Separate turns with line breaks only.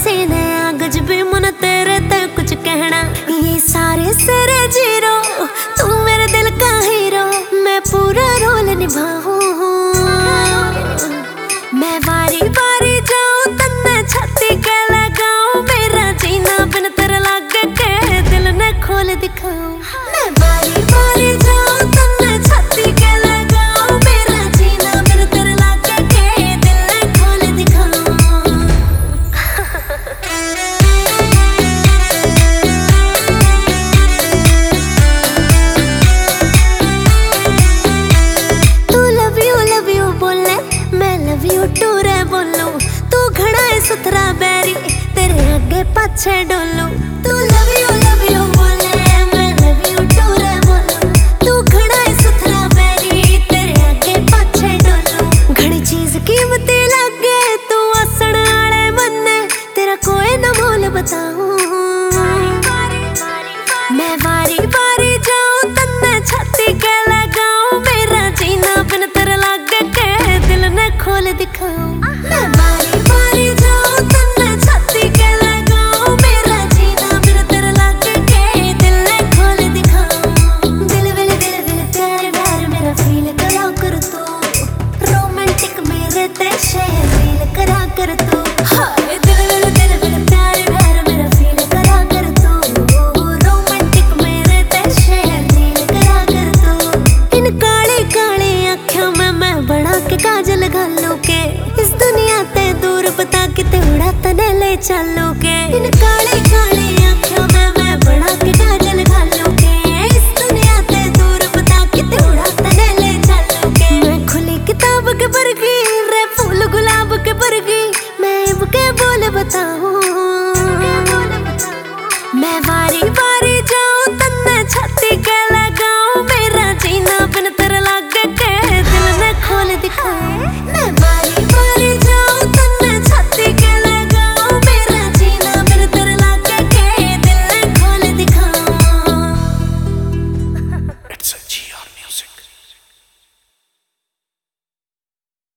सीने आगज भी मन तेरे ते कुछ कहना। ये सारे सिरे जीरो, तू मेरे दिल का हीरो, मैं पूरा रोल निभाऊं। मैं बारी बारी जाऊं तन्ने छाती के लगाऊं, मेरा जीना बिन तेरे लागे के दिल ने खोल दिखाऊं। मैं बारी बारी जाऊं तन्ने छाती के लगाऊं, मेरा जीना बिन तेरे लागे के दिल ने खोल दिखाऊं। तू लव यू बोले, मैं लव यू टू रे बोलूं। तू घड़ा है सुथरा बैरी, तेरे आगे पाछे डोलूं। तू लव यू बोले, मैं लव यू टू रे बोलूं। तू घड़ा है सुथरा बैरी, तेरे आगे पाछे डोलूं। घड़ी चीज कीमती लगे, तू आसण आले मन्ने, तेरा कोई न मोल बताऊं। मैं बारी बारी जाऊं तन्ने छाती के लगाऊं, मेरा जीना बिन तेरे लागे के दिल ने खोल दिखाऊं। मैं बारी बारी जाऊं तन्ने छाती के लगाऊं, मेरा जीना बिन तेरे लागे के दिल ने खोल दिखाऊं। दिल विल प्यार व्यार मेरा फील करा कर तू, रोमांटिक मेरे ते शेयर फील करा कर तू। हाय दिल विल प्यार व्यार मेरा फील करा कर तू, रोमांटिक मेरे ते शेयर फील करा कर तू। इन काली काली आँखों में मैं बना के काजल घालू के, इस दुनिया ते दूर बता के ते उड़ा तने ले चलू के। इन काली काली आँखों में मैं बना के काजल घालू के, इस दुनिया ते दूर बता के ते उड़ा तने ले चलू के। मैं खुली किताब के पर